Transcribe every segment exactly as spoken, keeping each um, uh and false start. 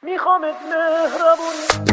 میخوامت مهربون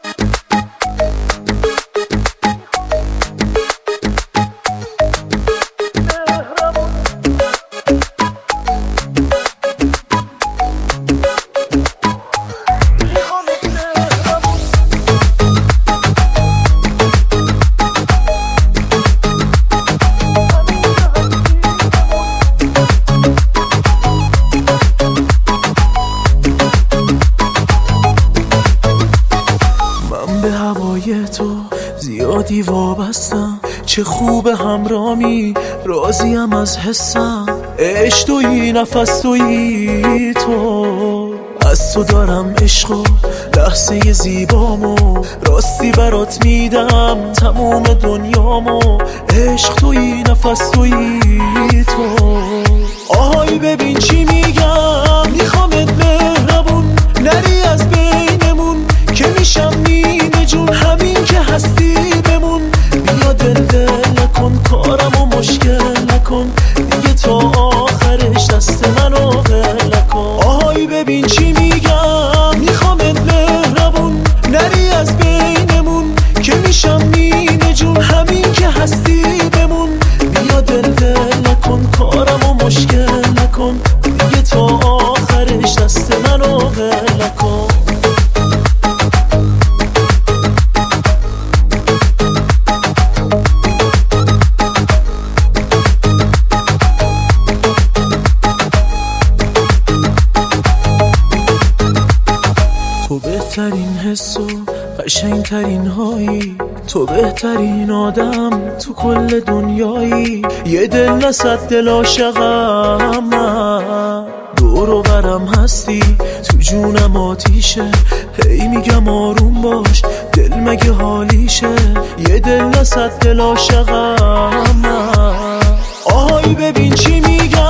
تو زیادی وابستم، چه خوب همرامی، راضیم از حسم. عشق تویی، نفس تویی، تو از تو دارم عشقو، لحظه زیبامو راستی برات میدم تموم دنیامو. عشق تویی، نفس تویی، تو آهای ببین چی میگم. میخوامت مهربون نری از بینمون که میشم نیمه جون. همین که هستی بمون، بیا دل دل نکن، کارمو مشکل نکن دیگه، تا آخرش دست منو ول نکن. آهای ببین چی میگم. میخوامت مهربون نری از بینمون که میشم نیمه جون. همین که هستی بمون، بیا دل دل نکن، کارمو مشکل نکن دیگه، تا آخرش دست منو ول نکن. تو بهترین حس و قشنگترین هایی، تو بهترین آدم تو کل دنیایی. یه دل نصد دل عاشقم من، دور و برم هستی تو جونم آتیشه. هی میگم آروم باش دل مگه حالیشه. یه دل نصد دل عاشقم من. آهای ببین چی میگم.